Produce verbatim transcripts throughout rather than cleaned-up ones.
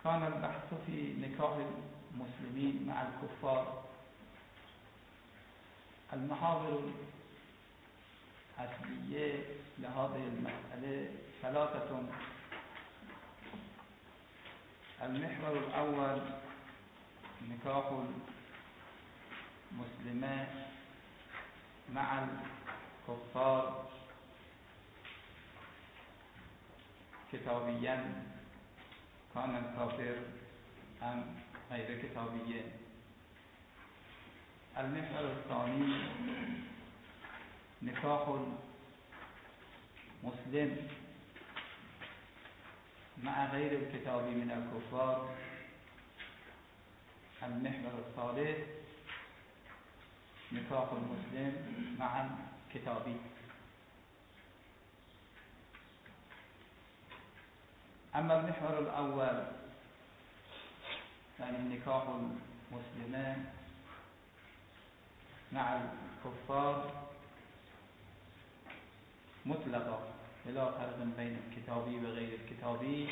كان البحث في نكاح المسلمين مع الكفار. المحاور الأصلية لهذه المسألة ثلاثة. المحور الأول نكاح المسلمة مع الكفار كتابيا كان الكافر أم غير كتابيا. المحور الثاني نكاح المسلم مع غير الكتابي من الكفار. المحور الثالث نكاح المسلم مع الكتابي. أما المحور الأول يعني نكاح المسلمة مع الكفار مطلقا بلا فرق بين الكتابي وغير الكتابي،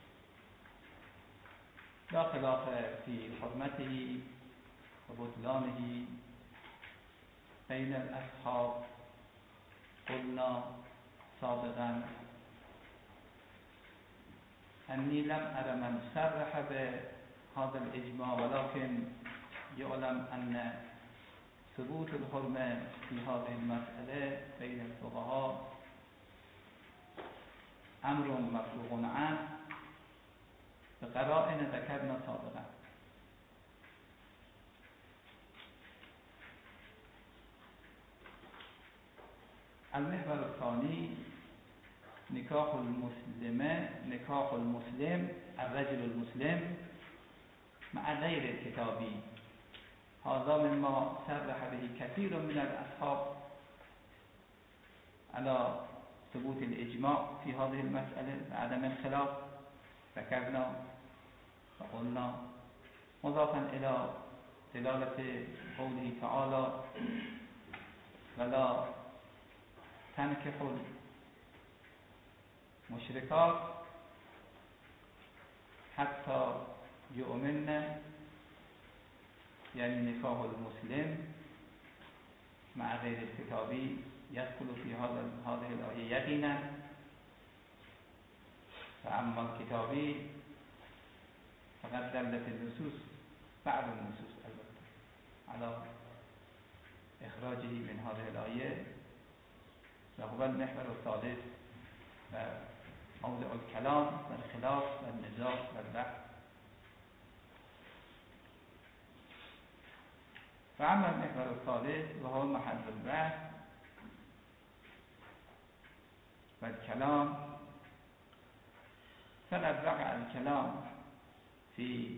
لا خلاف في حرمته وبطلانه بين الأصحاب. قلنا سابقا أني لم أرى من صرح بهذا الإجماع، ولكن يعلم أن ثبوت الحرمة في هذه المسألة بين الفقهاء أمر مفروغ عنه بقرائن ذكرنا سابقا. المحور الثاني نكاح المسلمة نكاح المسلم الرجل المسلم مع غير الكتابي. هذا مما صرح به كثير من الأصحاب على ثبوت الإجماع في هذه المسألة وعدم الخلاف. ذكرنا وقلنا مضافا إلى دلالة قوله تعالى ولا تنكحوا المشركات حتى يؤمن، يعني نكاح المسلم مع غير الكتابي يدخل في هذا هذه الآية يقينا. فأما الكتابي فقد دلت النصوص بعض النصوص البته على إخراجه من هذه الآية، وهو المحور الثالث وموضع الكلام والخلاف والنزاع والبحث. فأما المحور الثالث وهو محل البحث والكلام، فقد وقع الكلام في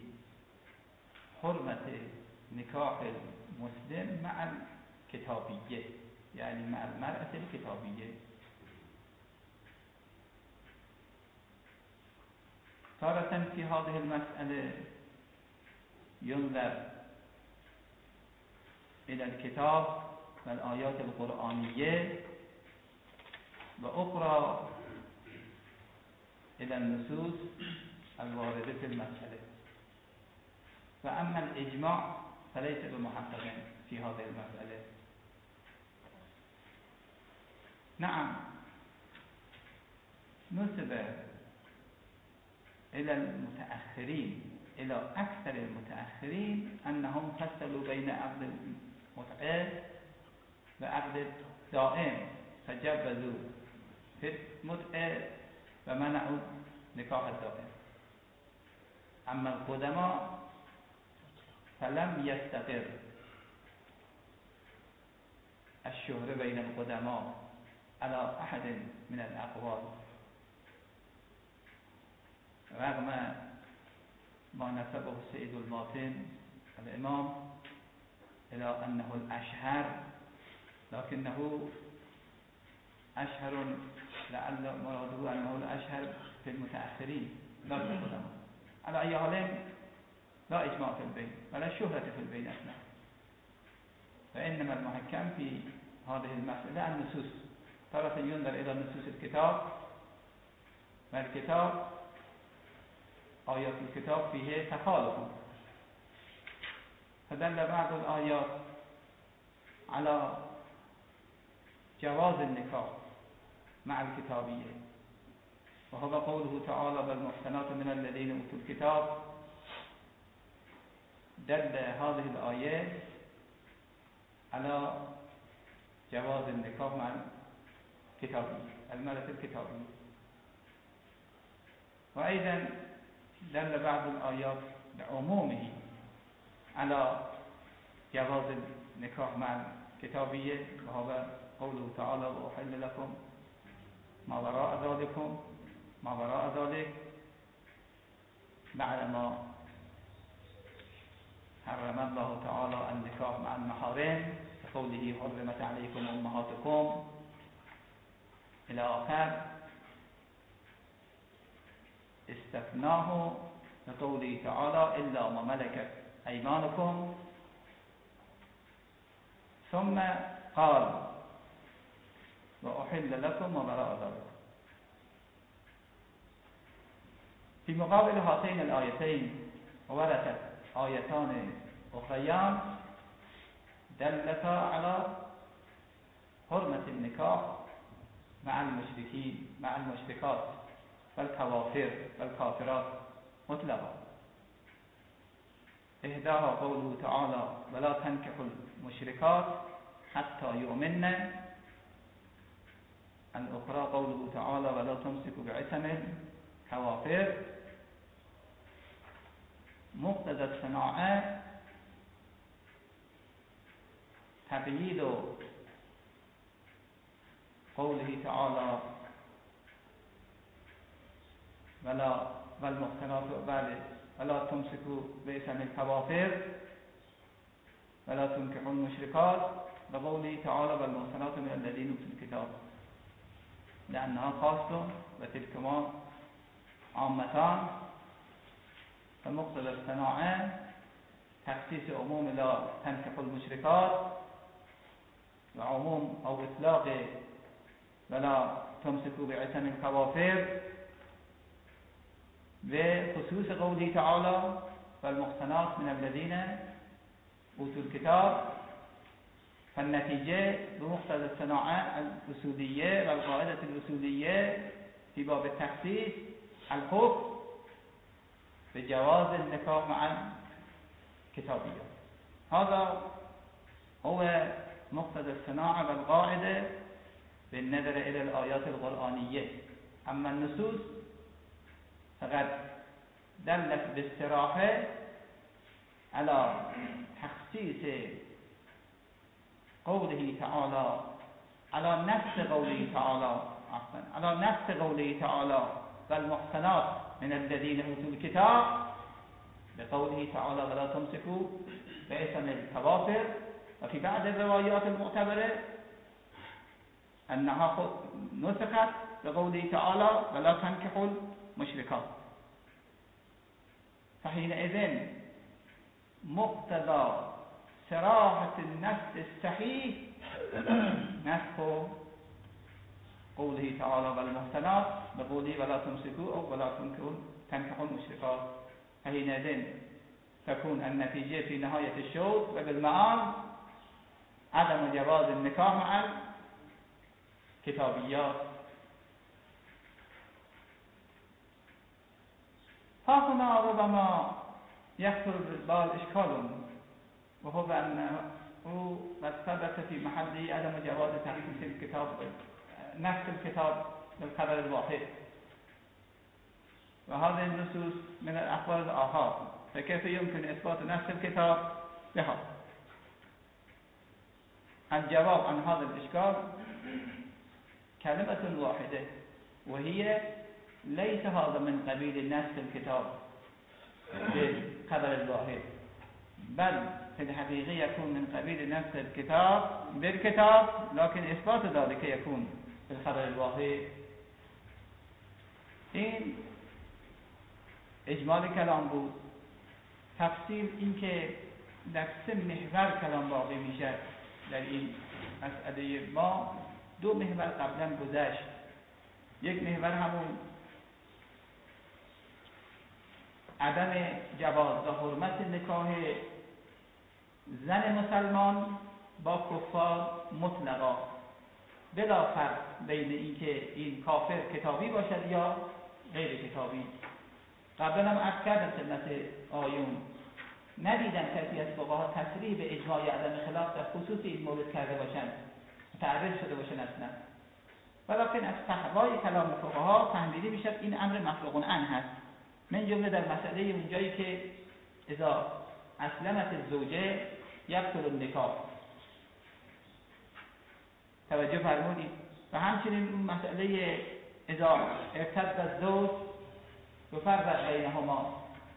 حرمة نكاح المسلم مع الكتابية، يعني مع المرأة الكتابية. تارة في هذه المسألة ينظر إلى الكتاب والآيات القرآنية، وأخرى إلى النصوص الواردة في المسألة. فأما الإجماع فليس بمحقق في هذه المسألة. نعم نسب إلى المتأخرين إلى أكثر المتأخرين أنهم فصلوا بين عقد المتعة وعقد دائم، فجوزوا في المتعة ومنعوا نكاح الدائم. أما القدماء فلم يستقر الشهرة بين القدماء على أحد من الأقوال، رغم ما نسبه السيد الماطن الإمام إلى أنه الأشهر، لكنه أشهر لعل مراده أنه الأشهر في المتأخرين لا في القدماء. على أي حال لا إجماع في البين ولا شهرة في البين أصلا، فإنما المحكم في هذه المسألة النصوص. تارة ينظر إلى نصوص الكتاب والكتاب آیات الكتاب فیه تخالف فدل بعض الآیات على جواز النکاح مع الكتابية وهو قوله تعالى والمحصنات من الذين أوتوا الكتاب. دل هذه الآية على جواز النكاح مع الكتابية المرأة الكتابية. وأيضا دل بعض الآيات بعمومه على جواز النكاح مع الكتابية وهو قوله تعالى وأحل لكم ما وراء ذلكم ما وراء ذلك بعدما حرم الله تعالى النكاح مع المحارم بقوله حرمت عليكم أمهاتكم إلى آخر، استثناه بقوله تعالى إلا ما ملكت أيمانكم، ثم قال وأحل لكم ما وراء ذلك. في مقابل هاتين الآيتين وردت آيتان أخريان دلتا على حرمة النكاح مع المشركين مع المشركات والكوافر والكافرات مطلقا. إحداها قوله تعالى ولا تنكحوا المشركات حتى يؤمن، الأخرى قوله تعالى ولا تمسكوا بعصم الكوافر. مقتضى الصناعة تقييد قوله تعالى ولا والمحصنات ولا تمسكوا بعصم الكوافر ولا تنكحوا المشركات بقوله تعالى والمحصنات من الذين أوتوا الكتاب، لأنها خاصة وتلكما عامتان. فمقتضى الصناعة تخصيص عموم لا تنكحوا المشركات وعموم أو إطلاق ولا تمسكوا بعصم الكوافر بخصوص قوله تعالى والمحصنات من الذين أوتوا الكتاب. فالنتيجة بمقتضى الصناعة الأصولية والقاعدة الأصولية في باب التخصيص الحكم بجواز النكاح مع الكتابية. هذا هو مقتضى الصناعة والقاعدة بالنظر إلى الآيات القرآنية. أما النصوص فقد دلت باستراحة على تخصيص قوله تعالى على نفس قوله تعالى عفوا على نفس قوله تعالى والمحصنات من الذين أوتوا الكتاب بقوله تعالى ولا تمسكوا بعصم الكوافر. وفي بعض الروايات المعتبرة أنها نسخت بقوله تعالى ولا تنكحوا المشركات. فحينئذ مقتضى صراحة النص الصحيح نسخ قوله تعالى والمحصنات بقوله ولا تمسكوا أو ولا تنكحوا المشركات. فحينئذ تكون النتيجة في نهاية الشوط وبالمعان عدم جواز النكاح مع الكتابيات. ها هنا ربما يخطر بالبال إشكال، وهو أنه قد ثبت في محله عدم جواز تخصيص الكتاب نفس الكتاب بالخبر الواحد، وهذه النصوص من الأخبار الآحاد، فكيف يمكن إثبات نفس الكتاب بها؟ الجواب عن هذا الإشكال كلمة واحدة، وهي ليس هذا من قبيل نفس الكتاب بالخبر الواحد، بل في الحقيقة يكون من قبيل نفس الكتاب بالكتاب، لكن إثبات ذلك يكون بالخبر الواحد. این اجمال کلام بود. تفصیل این که در سه محور کلام واقع میشه در این مسئله ما. دو محور قبلا گذشت. یک محور همون عدم جواز و حرمت نکاح زن مسلمان با کفار مطلقا، بلا فرق بین اینکه این کافر کتابی باشد یا غیر کتابی. قبلا هم عرض کردم خدمت آیون، ندیدم کسی از فقها تصریح به اجماع عدم خلاف در خصوص این مورد کرده باشند، متعرض شده باشند اصلا. ولیکن از فحوای کلام فقها فهمیده میشد این امر مفروغ عنه هست، من جمله در مسئله اونجایی که اذا اسلمت الزوجه یبطل النکاح، توجه فرمودید. و همچنین اون مسئله اذا ارتد الزوج یفرق بینهما.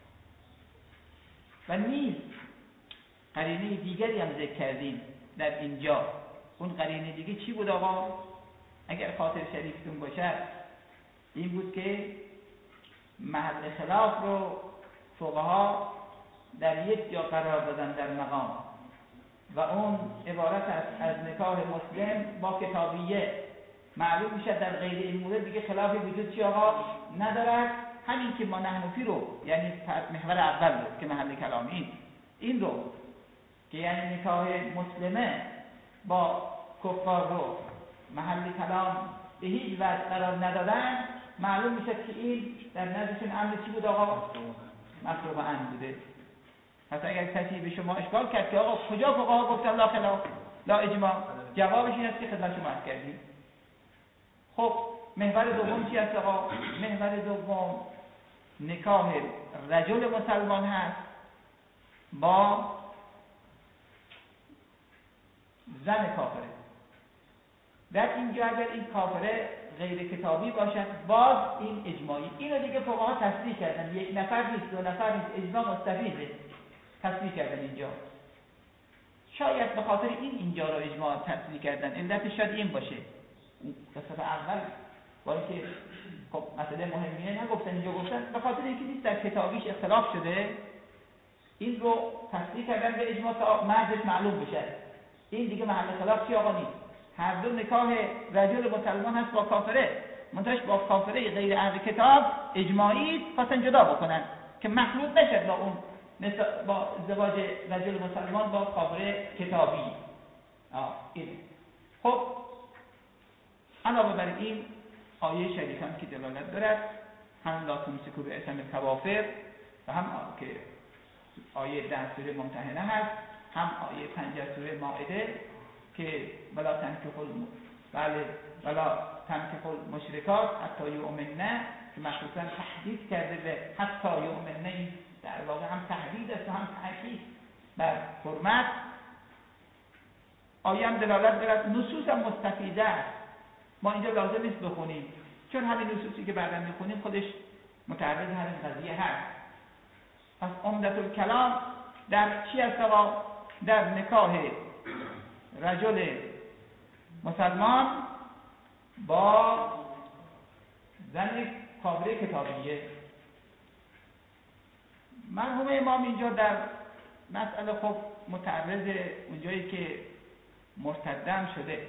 و نیز قرینه دیگری هم ذکر کردیم در اینجا. اون قرینه دیگه چی بود آقا؟ اگر خاطر شریفتون باشد این بود که محل خلاف رو فقها در یک جا قرار دادن در مقام، و اون عبارت است از نکاح مسلم با کتابیه. معلوم میشه در غیر این مورد دیگه خلافی وجود چی آقا ندارد. همین که ما نحنفی رو، یعنی محور اول رو که محل کلام این این رو که یعنی نکاح مسلمه با کفار رو محل کلام به هیچ وجه قرار ندادن، معلوم میشه که این در نزدشون امر چی بود آقا؟ مفروغ عنه بوده. پس اگر کسی به شما اشکال کرد که آقا کجا فقها گفتن لا خلاف لا اجماع، جوابش این است که خدمت شما عرض کردیم. خب محور دوم چی است آقا؟ محور دوم نکاح رجل مسلمان هست با زن کافره. در اینجا اگر این کافره غیر کتابی باشد باز این اجماعی. اینو دیگه فقها تصریح کردن، یک نفر نیست، دو نفر نیست، اجماع مستفیضه تصریح کردن اینجا. شاید به خاطر این اینجا رو اجماع تصریح کردن، علتش شاید این باشه. قسمت اول با اینکه خب مسئله مهمیه نگفتن، اینجا گفتن به خاطر اینکه نیست در کتابیش اختلاف شده، این رو تصریح کردن به اجماع تا مرجش معلوم بشه. این دیگه محل خلاف چی آقا نیست. هر دو نکاح رجل مسلمان هست با کافره، منتهاش با کافره غیر اهل کتاب اجماعی خواستن جدا بکنن که مخلوط نشد با اون با ازدواج رجل مسلمان با کافره کتابی. آه این خب علاوه بر این آیه شریفه هم که دلالت دارد، هم لا تمسکوا بعصم الکوافر و هم که آیه در سوره ممتحنه هست، هم آیه پنج سوره مائده که ولا تنکحوا بله ولا تنکحوا المشرکات حتی یؤمنن، که مخصوصا تحدید کرده به حتی یؤمنن، در واقع هم تحدید است و هم تاکید بر حرمت. آیه هم دلالت دارد، نصوص هم مستفیضه است. ما اینجا لازم نیست بخونیم چون همین نصوصی که بعدا میخونیم خودش متعرض همین قضیه هست. پس عمدت الکلام در چی است آقا؟ در نکاح رجل مسلمان با زن کافره کتابیه. مرحوم امام اینجا در مسئله خب متعرض اونجایی که مرتدم شده،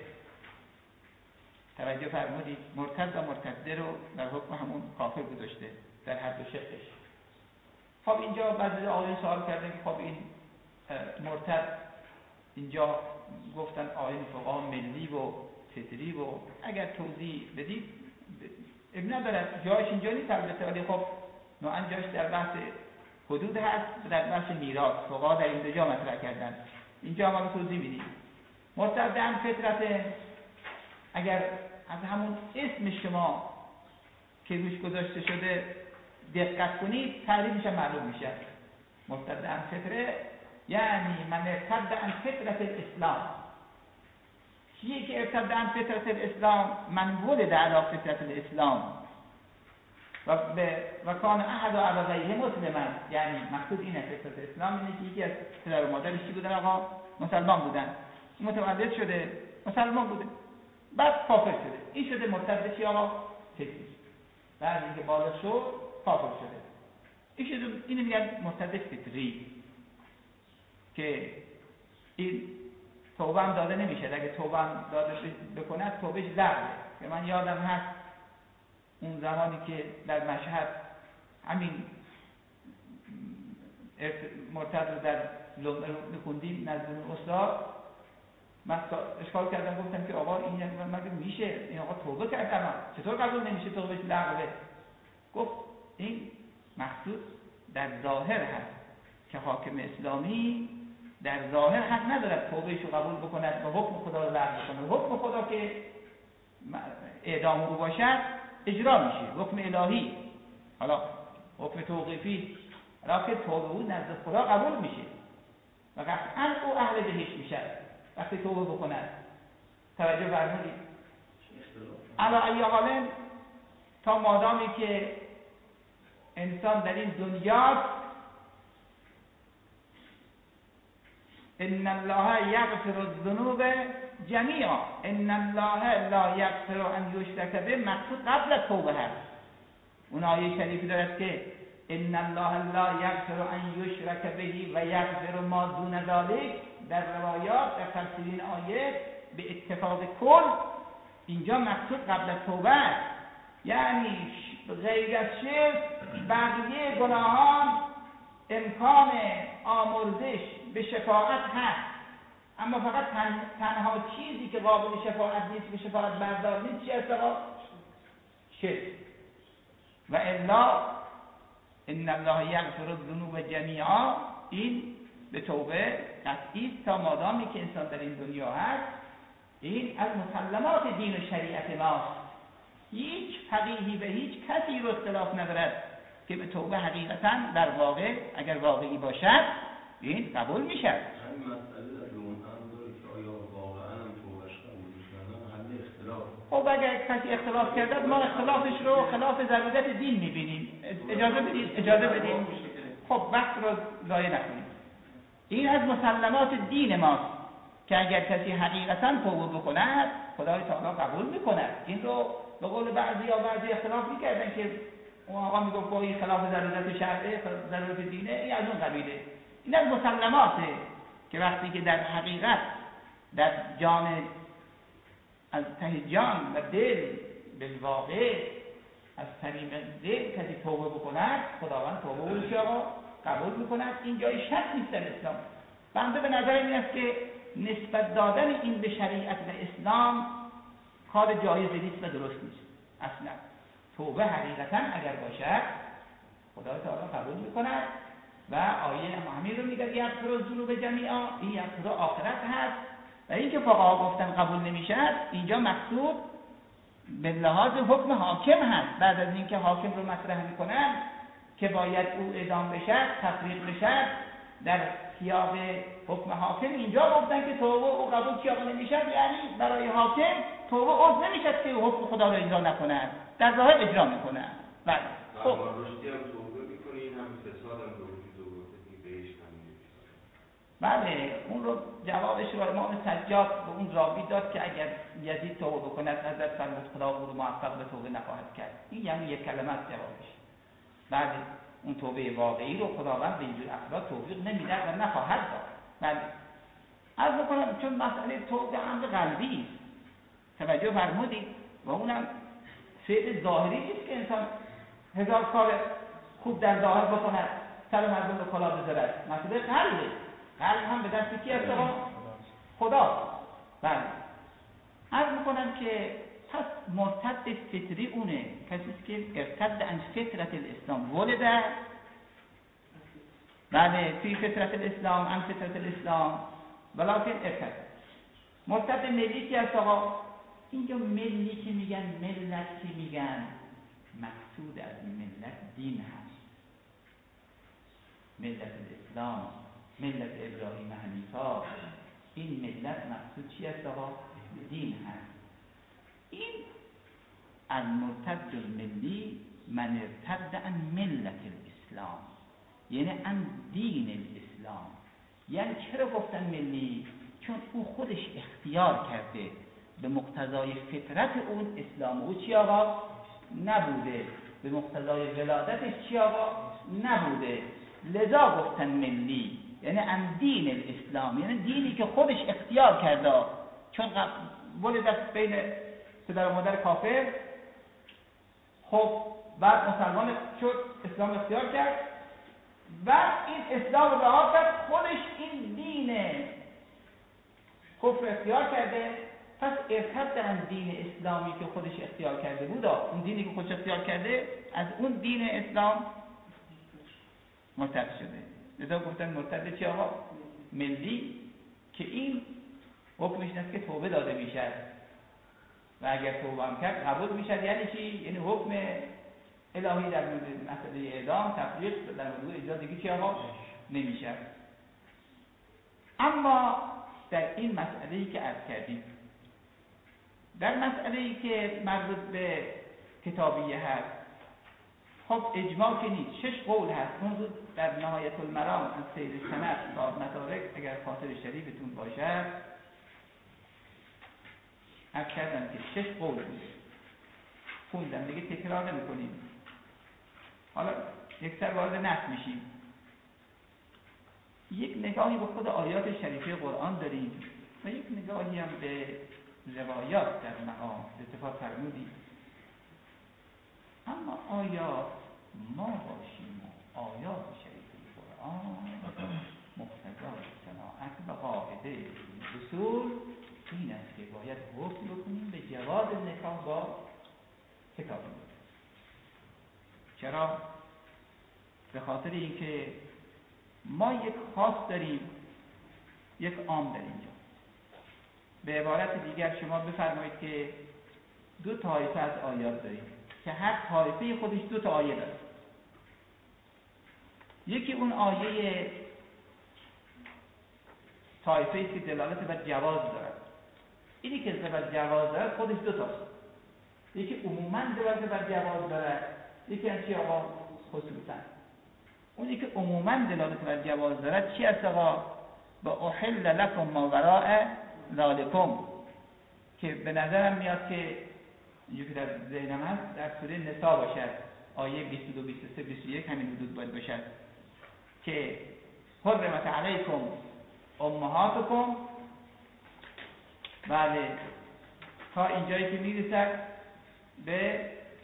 توجه فرمودید، مرتد و مرتده رو در حکم همون کافر گذاشته در هر دو شقش. خب اینجا بعضی آیه سوال کرده که خب این مرتد اینجا گفتن آیه فقها ملی و فطری و اگر توضیح بدید ابن ندارد، جایش اینجا نیست البته، ولی خب نوعا جایش در بحث حدود هست و در بحث میراث فقها در این دو جا مطرح کردن. اینجا هم توضیح میدیم. مرتد هم فطرت، اگر از همون اسم شما که روش گذاشته شده دقت کنید تعریفش معلوم میشه. مرتد عن فطره یعنی من ارتد عن فطرت الاسلام. کیه که ارتد عن فطرت الاسلام؟ من ولد علی فطرت الاسلام و به و کان احد ابویه مسلما، یعنی مقصود اینه فطرت الاسلام اینه که یکی از پدر و مادرش چی بودن آقا؟ مسلمان بودن. متولد شده مسلمان بوده بعد کافر شده، این شده مرتد چی آقا؟ فطری. بعد اینکه بالغ شد کافر شده، این شده، اینو میگن مرتد فطری که این توبه هم داده نمیشه. اگه توبه هم داده بکنه توبهش ضربه. که من یادم هست اون زمانی که در مشهد همین مرتد رو در لمبه رو خوندیم نزد استاد، من اشکال کردم گفتم که آقا این مگه میشه؟ این آقا توبه کرد، چطور قبول نمیشه توبهش لغوه؟ گفت این مقصود در ظاهر هست که حاکم اسلامی در ظاهر حق ندارد توبهش رو قبول بکند و حکم خدا رو لغو کنه. حکم خدا که اعدام او باشد اجرا میشه، حکم الهی. حالا حکم توقیفی حالا که توبه او نزد خدا قبول میشه و قطعا او اهل بهشت میشه وقتی توبه بکند. توجه فرمودید؟ علی ای حال تا مادامی که انسان در این دنیاست، ان الله یغفر الذنوب جمیعا، ان الله لا یغفر ان یشرک به، مقصود قبل از توبه هست. اون آیه شریفی دارد که ان الله لا یغفر ان یشرک به و یغفر ما دون ذلک. در روایات در تفسیر این آیه به اتفاق کل اینجا مقصود قبل از توبه است، یعنی غیر از شرک بقیه گناهان امکان آمرزش به شفاعت هست، اما فقط تن، تنها چیزی که قابل شفاعت نیست به شفاعت بردار نیست چی است آقا؟ شرک. و الا ان الله یغفر الذنوب جمیعا، این به توبه قطعی تا مادامی که انسان در این دنیا هست. این از مسلمات دین و شریعت ماست. هیچ فقیهی و هیچ کسی رو اختلاف ندارد که به توبه حقیقتا در واقع اگر واقعی باشد این قبول میشد. این مسئله در اون هم داره که آیا واقعا هم توبهش قبول میشن؟ همین اختلاف. خب اگر کسی اختلاف کرده ما اختلافش رو خلاف ضرورت دین میبینیم. اجازه بدید اجازه بدید خب وقت رو ضایع نکنید. این از مسلمات دین ماست که اگر کسی حقیقتا توبه بکند خدای تعالی قبول میکند. این رو به قول بعضی یا بعضی اختلاف میکردن که اون آقا میگفت با این خلاف ضرورت شرعه، ضرورت دینه، این از اون قبیله. این از مسلماته که وقتی که در حقیقت در جان از ته جان و دل بالواقع از صمیم دل کسی توبه بکند خداوند توبه او رو قبول میکند. این جای شک نیست در اسلام. بنده به نظر این است که نسبت دادن این به شریعت و اسلام کار جایزی نیست و درست نیست اصلا. توبه حقیقتا اگر باشد خدای تعالی قبول میکند و آیه همین رو میگه یغفر الذنوب جمیعا، این یغفر آخرت هست. و این که فقها گفتن قبول نمیشد اینجا مقصود به لحاظ حکم حاکم هست. بعد از اینکه حاکم رو مطرح میکنن که باید او اعدام بشد، تفریق بشد در سیاق حکم حاکم، اینجا گفتن که توبه او قبول کیا نمیشد، یعنی برای حاکم توبه عذر نمیشد که حکم خدا رو اجرا نکنند، در ظاهر اجرا میکنند. بله خب رشدی هم توبه میکنه، این هم فساد هم توبه بهش همین. بله اون رو جوابش رو امام سجاد به اون راوی داد که اگر یزید توبه بکند حضرت فرمود خدا او رو موفق به توبه نخواهد کرد. این یعنی یک کلمه از جوابش. بعد اون توبه واقعی رو خداوند به اینجور افراد توفیق نمیده و نخواهد داد. بله عرض میکنم چون مسئله توبه امر قلبی است، توجه فرمودید، و اونم فعل ظاهری نیست که انسان هزار کار خوب در ظاهر بکند سر مردم رو کلا بذارد. مسئله قلبه. قلب هم به دست کی است؟ خدا. بله عرض میکنم که پس مرتد فطری اونه کسی که ارتد عن فطرت الاسلام ولده، بله توی فطرت الاسلام عن فطرت الاسلام ولکن ارتد. مرتد ملی کی است آقا؟ اینجا ملی که میگن ملت که میگن مقصود از ملت دین هست، ملت الاسلام، ملت ابراهیم حنیفا. این ملت مقصود چی است آقا؟ دین هست. این المرتد الملی من ارتد عن ملت الاسلام، یعنی عن دین الاسلام. یعنی چرا گفتن ملی؟ چون او خودش اختیار کرده به مقتضای فطرت اون اسلام او چی آقا؟ نبوده، به مقتضای ولادتش چی آقا؟ نبوده، لذا گفتن ملی، یعنی عن دین الاسلام، یعنی دینی که خودش اختیار کرده. چون ولدت بین پدر و مادر کافر، خب بعد مسلمان شد، اسلام اختیار کرد، و این اسلام رو رها کرد، خودش این دین کفر اختیار کرده. پس ارتد عن دین اسلامی که خودش اختیار کرده بود، اون دینی که خودش اختیار کرده از اون دین اسلام مرتد شده. لذا گفتن مرتد چی آقا؟ ملی، که این حکمش نیست که توبه داده میشد و اگر توبه هم کرد قبول میشد. یعنی چی؟ یعنی حکم الهی در مورد مسئله اعدام تفریق در مورد اجرا دیگه چی آقا؟ نمیشد. اما در این مسئله‌ای که عرض کردیم، در مسئله‌ای که مربوط به کتابیه هست، خب اجماع که نیست، شش قول هست. اون رو در نهایت المرام از سید سند صاحب مدارک اگر خاطر شریفتون باشد عرض کردم که شش قول بود، خوندم دیگه تکرار نمی کنیم. حالا یک سر وارد نص میشیم، یک نگاهی به خود آیات شریفه قرآن داریم و یک نگاهی هم به روایات در مقام اتفاق فرمودیم. اما آیا ما باشیم و آیات شریفه قرآن مقتضای صناعت و قاعده این اصول این است که باید حکم بکنیم به جواز نکاح با کتابی. چرا؟ به خاطر اینکه ما یک خاص داریم، یک عام در اینجا. به عبارت دیگر شما بفرمایید که دو طایفه از آیات داریم که هر طایفه خودش دو تا آیه داره. یکی اون آیه طایفه‌ای که دلالت بر جواز داره، اینی که بر جواز داره خودش دو تاست. یکی عموماً دلالت بر جواز داره، یکی از چی آقا؟ خصوصاً. اونی که عموماً دلالت بر جواز داره چی است آقا؟ با احل لکم ما وراء ذالکم، که به نظرم میاد که اینجا که در ذهنم هست در سوره نساء باشد، آیه بیست و دو بیست و سه بیست و یک همین حدود باید باشد که حرمت علیکم امهاتکم. بله، تا اینجایی که میرسد به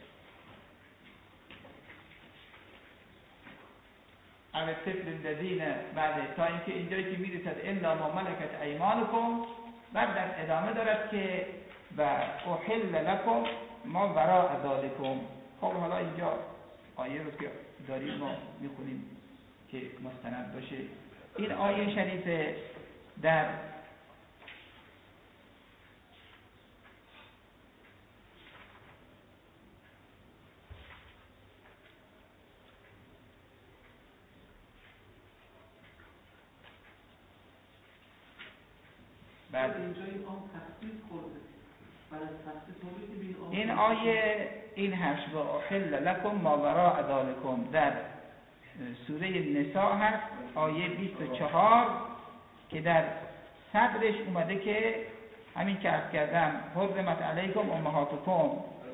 او الطفل الذین، بله تا اینکه اینجایی که میرسد الا ما ملکت ایمانکم. بعد در ادامه دارد که و احل لکم ما وراء ذالکم. خب حالا اینجا آیه رو که داریم ما میخونیم که مستند باشه. این آیه شریف در بعد اینجا این آن تخصیص خورده. بعد از تخصیص خورده این آیه این هست و احل لکم ما وراء ذالکم در سوره نساء هست، آیه بیست و چهار که در صدرش اومده که همین که عرض کردم حرمت علیکم امهاتکم.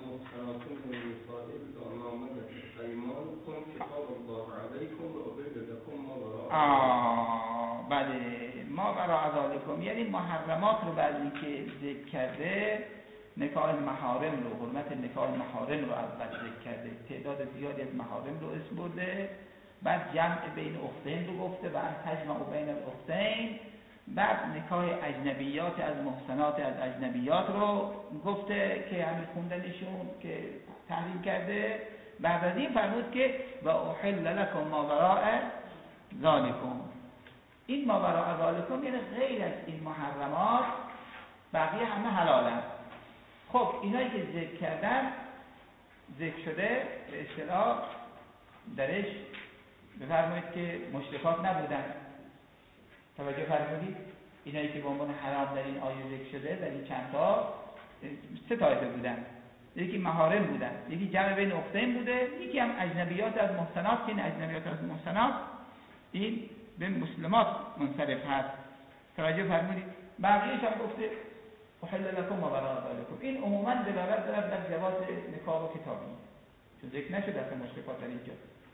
آه بله، ما وراء ذالکم یعنی محرمات رو بعدی که ذکر کرده، نکاح محارم رو، حرمت نکاح محارم رو اول ذکر کرده، تعداد زیادی از محارم رو اسم برده، بعد جمع بین اختین رو گفته و ان تجمع بین الاختین، بعد نکاح اجنبیات از محسنات از اجنبیات رو گفته که همین خوندنشون که تحریم کرده. بعد از این فرمود که و احل لکم ما وراء ذالکم. این ما وراء ذالکم یعنی غیر از این محرمات بقیه همه حلالن. خب اینایی که ذکر کردن ذکر شده به اصطلاح درش بفرمایید که مشرکات نبودن. توجه فرمودید؟ اینایی که به عنوان حرام در این آیه ذکر شده در این چند تا سه طایفه بودن. یکی محارم بودن، یکی جمع بین اختین بوده، یکی هم اجنبیات از محسنات که این اجنبیات از محسنات این به مسلمات منصرف هست. توجه فرمودید؟ بقیه‌اش هم گفته احل لکم ما وراء ذالکم. این عموما دلالت دارد در جواز نکاح و کتابی، چون ذکر نشده اصلا مشرکات در اینجا.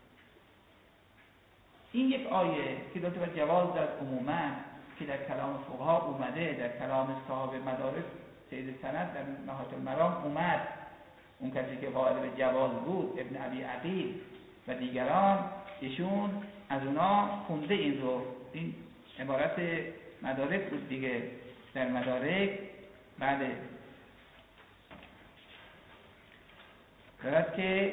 این یک آیه که دلالت بر جواز دارد عموما که در کلام فقها اومده، در کلام صاحب مدارک سید سند در نهایت المرام اومد. اون کسی که قائل به جواز بود ابن ابی عقیل و دیگران ایشون از اونا خونده این رو. این عبارت مدارک بود دیگه. در مدارک بله دارد که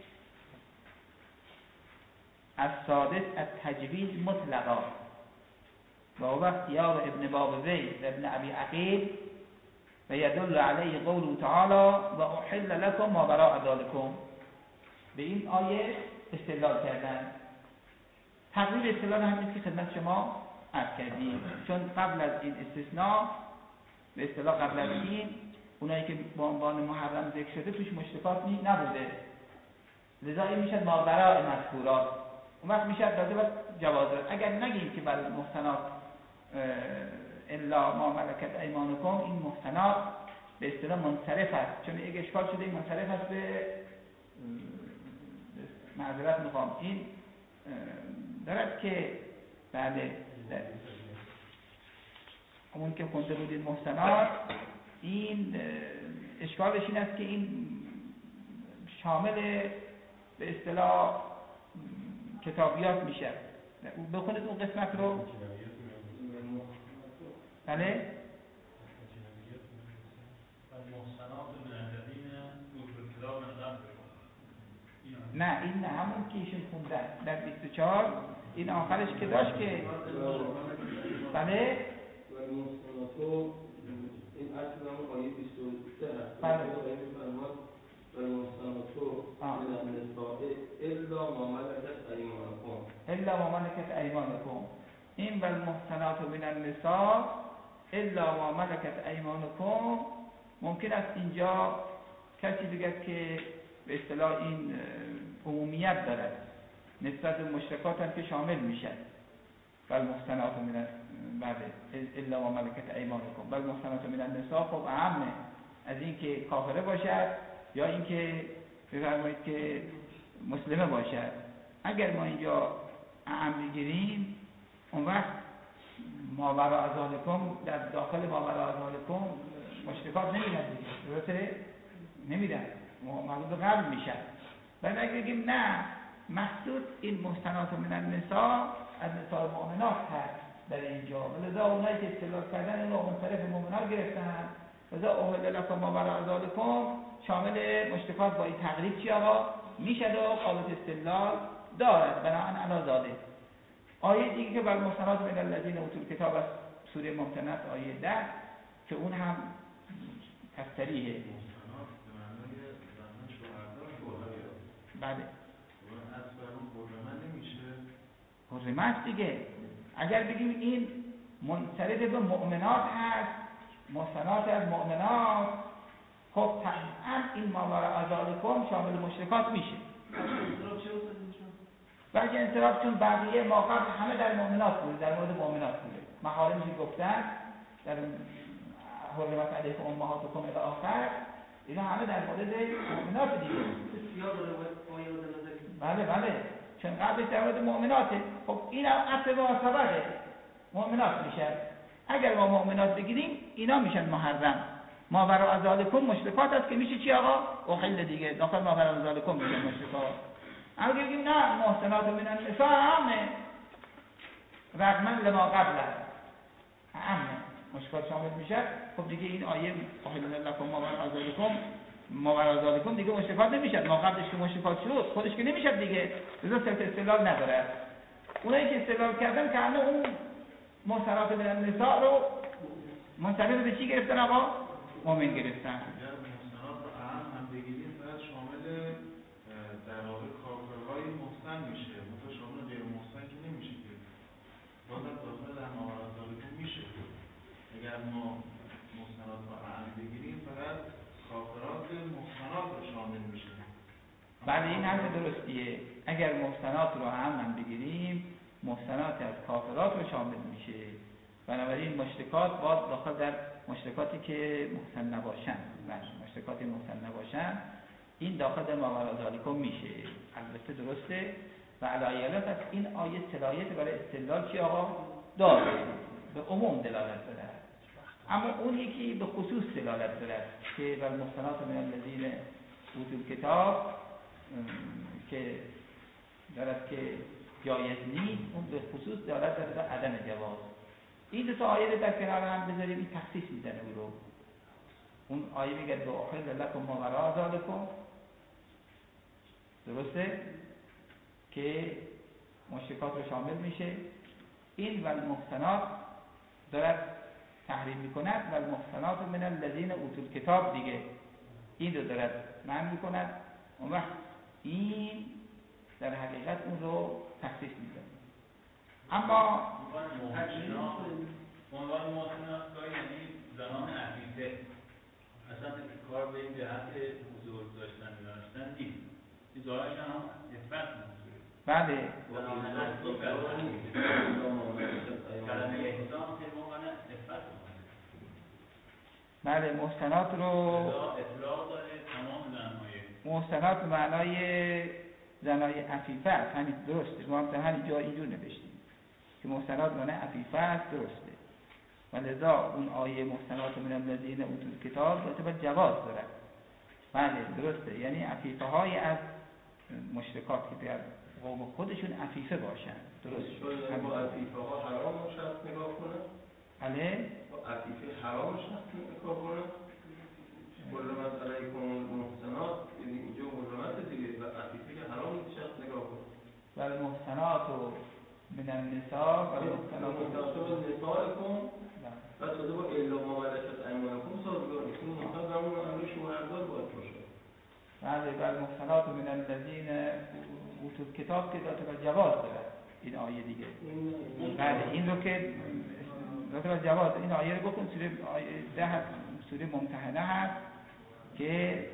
از سادس از تجویز مطلقا و هو اختیار ابن بابوی و ابن ابی عقیل و یدل علیه قوله تعالی و احل لکم ما وراء ذلکم. به این آیه استدلال کردن. تقریب استدلال همین که خدمت شما عرض کردیم، چون قبل از این استثناء به اصطلاح قبل از این اونایی که با عنوان محرم ذکر شده توش مشتقات نبوده، لذا این میشد ما وراء مذکورات. اون وقت میشد راجع به جواز. اگر نگیم که بر محسنات الا ما ملکت ایمانکم، این محسنات به اصطلاح منصرف است، چون یک اشکال شده این منصرف است به معذرت میخوام این دارد که بله همون که خونده بودید محسنات، این اشکالش این است که این شامل به اصطلاح کتابیات میشه. بخونید اون قسمت رو. بله نه این نه همون که ایشون خوندن در بیست و چهار این آخرش که داشت که بله این اصل همون آیه بیست و سه هست. بله آیه می‌فرماد والمحصنات من النساء الا ما ملکت ایمانکم الا ما ملکت ایمانکم. این والمحصنات من النساء الا ما ملکت ایمانکم ممکن است اینجا کسی بگه که به اصطلاح این عمومیت دارد نسبت به مشرکات هم که شامل میشه. والمحصنات من بعد الا ما ملکت ایمانکم والمحصنات من النساء خب اعمه از این که کافره باشد یا این که بفرمایید که مسلمه باشد. اگر ما اینجا اعم بگیریم اون وقت ما وراء ذلکم در داخل ما وراء ذلکم مشرکات نمیدن دیگه، درسته؟ نمیدن، مقصود قبل میشن. ولی اگر بگیم نه مقصود این محسنات من النساء از نساء مؤمنات هست در اینجا، ولذا اونایی که استدلال کردن این رو منصرف مؤمنات گرفتن، لذا احل لکم ما وراء ذلکم شامل مشرکات با این تقریب چی آقا میشه و قابل استدلال دارد بناهن علی ذالک. آیه دیگه که بر محسنات من الذین اوتوا الکتاب از سوره ممتنه آیه ده که اون هم تفسیریه. بله حرمت دیگه. اگر بگیم این منصرف به مؤمنات هست، محسنات از مؤمنات، خب طبعا این ما وراء ذلکم شامل مشرکات میشه. و اگه انصراف چون بقیه ما قبل همه در مؤمنات بوده، در مورد مؤمنات بوده، محارمش گفتن در حرمت علیکم امهاتکم الی آخر، اینا همه در مورد مؤمنات دیگه. بله بله چون قبلش در مورد مؤمناته. خب این هم اصل ما سبقه مؤمنات میشن. اگر ما مؤمنات بگیریم اینا میشن محرم. ما وراء ذلکم مشرکات است که میشه چی آقا؟ احل دیگه داخل ما وراء ذلکم میشن مشرکات. اما بگیم نه محسنات من النساء عامه رغما لما قبل عامه مشرکات شامل میشه. خب دیگه این آیه احل لکم ما وراء ذلکم ما وراء ذلکم دیگه مشرکات نمیشد. ما قبلش که مشرکات شد خودش که نمیشد دیگه، لذا صرف استدلال نداره. اونایی که استدلال کردن که همه اون محسنات من النساء رو منصرف به چی گرفتن آقا؟ مؤمن گرفتن. اگر محسنات رو اهم هم بگیریم باید شامل در واقع کافرهای محسن میشه، مثلا شامل غیر محسن که نمیشه که بازم داخل در ما وراء ذلکم میشه. اگر ما محسنات رو اهم بگیریم فقط کافرات محسنات رو شامل میشه. بله این حرف درستیه. اگر محسنات رو هم هم بگیریم محسنات از کافرات رو شامل میشه. بنابراین مشرکات باز داخل در مشرکاتی که محسن نباشن، بله مشرکاتی محسن نباشن این داخل در ما وراء ذلکم میشه. البته درسته و علایالات از این آیه صلاحیت برای استدلال چی آقا؟ داره، به عموم دلالت داره. اما اون یکی به خصوص دلالت داره که بر محسنات من الذین اوتوا الکتاب که دارد که جایز نیست، اون به خصوص دارد داره به عدم جواز. این دو تا آیه در کنار هم بذاریم، این تخصیص میزنه او رو. اون آیه میگه دو احل لکم ما وراء ذالکم، درسته؟ که مشرکات رو شامل میشه. این و المحصنات دارد تحریم میکند و المحصنات من الذین اوتوا الکتاب دیگه این رو دارد منع میکند. اون وقت این در حقیقت اون رو تخصیص میزنه. اما عنوان محسنات یعنی زنان عفیفه، اصلا کار به این جهت حضور داشتن داشتن نیست. این ظاهرش هم عفت موضوعه. بله. زنان عفیفه کلمه احسان خیلی معنی عفت بله محسنات رو اطلاق داره تمام زنهای محسنات به معنای زنای عفیفه است. همین درسته، ما هم در همین جا اینجور نوشتیم که محسنات معنی عفیفه است، درسته. و لذا اون آیه محسنات من الذین اوتوا الکتاب رتبه جواز دارد. بله درسته، یعنی عفیفه های از مشرکات که در قوم خودشون عفیفه باشن. درست شد. با عفیفه ها حرام شخص نگاه کنه؟ بله. با عفیفه حرام شخص نگاه کنه؟ حرمت علیکم المحصنات، یعنی اینجا حرمت دیگه و عفیفه که حرام شخص نگاه کنه. و المحصنات من النساء و المحصنات من نسائکم و تازه با الا ما ملکت ایمانکم سازگار نیست. این مثلا زمان امر شوهردار باید باشه. بله و المحصنات من الذین اوتوا الکتاب که داده جواز دارد این آیه دیگه. بله این رو که داده جواز، این آیه رو گفتم سوره آیه ده سوره ممتحنه هست که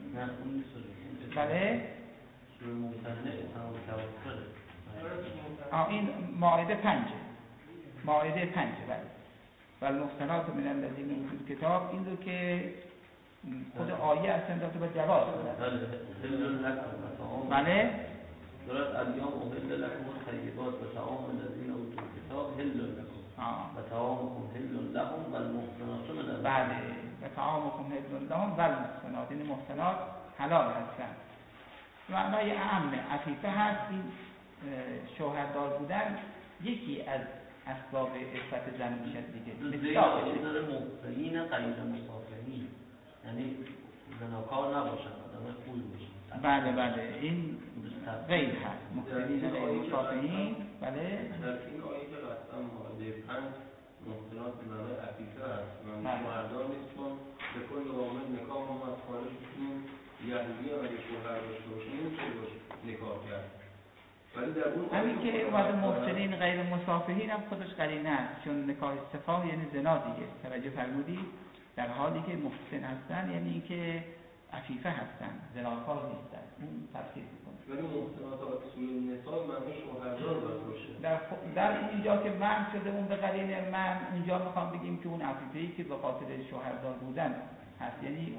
بله سوره ممتحنه تمام توسله. آه این مائده پنجه، مائده پنجه. بله و المحصنات من الذین اوتوا الکتاب این رو که خود آیه اصلا داده به جواز دارد. بله درست الیام احل لکم الطیبات و طعام الذین اوتوا الکتاب حل لکم و طعامکم حل لهم و المحصنات من الذین. بله و طعامکم حل لهم و المحصنات، این محصنات حلال هستند. معنای اعم عفیفه هست. این شوهردار بودن یکی از اسباب عفت زن میشه دیگه. مثلا داره محصنین غیر مصافحین، یعنی زناکار نباشن، آدم خوبی باشن. بله بله این غیر هست، محصنین غیر مصافحین. بله در این آیه که قطعا ماده پنج محصنات معنای عفیفه هست، من شوهردار نیست، چون به کل عامل نکاح هم از خارج میتونیم یهودی هم اگه شوهر داشته باشیم نمیشه باش نکاح کرد. همین که اومده محسنین غیر مصافحین هم خودش قرینه است، چون نکاح استفاق یعنی زنا دیگه. توجه فرمودی در حالی که محسن هستن یعنی اینکه عفیفه هستن، زناکار نیستن. اون تفسیر میکنه. ولی محسنات سوره نساء معنی شوهردار باید باشه. در در اینجا که من شده اون به قرینه من، اونجا میخوام بگیم که اون عفیفه‌ای که به خاطر شوهردار بودن هست، یعنی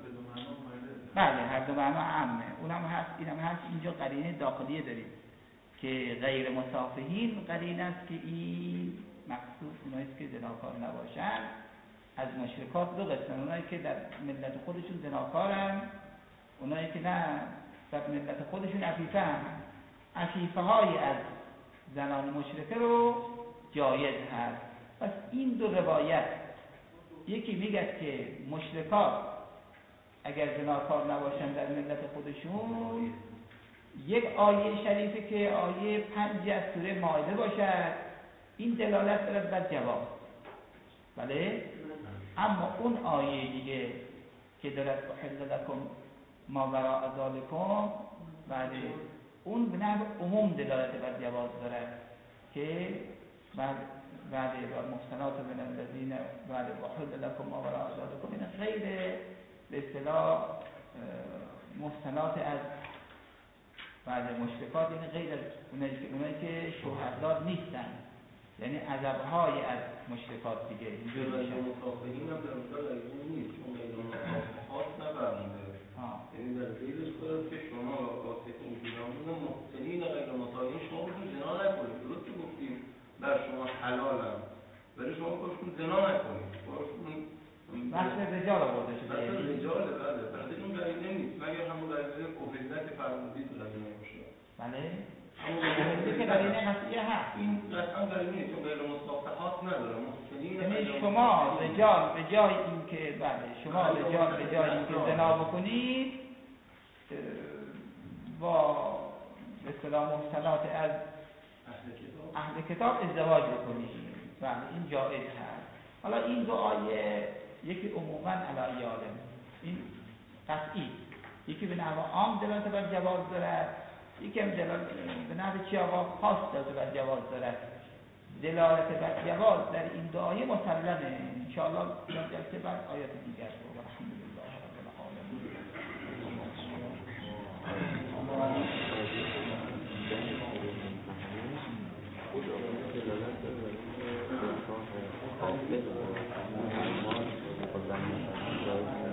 بله هر دو معنا عامه. اونم هست اینم هست. اینجا قرینه داخلیه داریم که غیر مصافحین قرینه است که این مقصود اوناییست که زناکار نباشن. از مشرکات دو قسم، اونایی که در ملت خودشون زناکارن، اونایی که نه در ملت خودشون عفیفه هم. عفیفه های از زنان مشرکه رو جایز هست. پس این دو روایت، یکی میگه که مشرکات اگر زناکار نباشن در ملت خودشون، یک آیه شریفه که آیه پنج از سوره مائده باشد، این دلالت دارد بر جواز. بله؟ اما اون آیه دیگه که دارد احل لکم ما وراء ذالکم، بله اون به نحو عموم دلالت بر جواز دارد که بعد و محصنات من الذین بعد احل لکم ما وراء ذالکم، این غیر به اصطلاح محصنات از بعد مشرکات، یعنی غیر از اونایی که اونایی که شوهردار نیستن، یعنی عذاب‌های از مشرکات دیگه اینجور میشه. مصافحین هم در اونجا لازم نیست، چون غیر مصافحات نفرمونده. یعنی در غیرش دارد که شما واسطین بیرامون محسنین غیر مصافحین شما باشون زنا نکنید. درست که گفتیم بر شما حلالم، ولی شما باشون زنا نکنید. باشون بحث رجال آورده شده. بحث رجاله بله. بحث این قرینه نیست، مگر همون قرینه اوفیزنه که فرمودید قرینه باشه. بله؟ همون که قرینه قطعیه هست. این قطعا قرینه چون غیر مصافحات نداره. محسنین یعنی شما رجال به جای اینکه بله شما رجال به جای اینکه زنا بکنید با به اصطلاح محسنات از اهل کتاب ازدواج بکنید. بله این جایز هست. حالا این دو آیه یکی عموما علی یادم این قطعی، یکی به نحو عام دلالت بر جواز دارد، یکی هم دلالت به نحو چی آقا خاص دلالت بر جواز دارد. دلالت بر جواز در این دو آیه مسلمه. ان شاء الله در جلسه بعد آیات دیگر رو الحمدلله رب العالمین.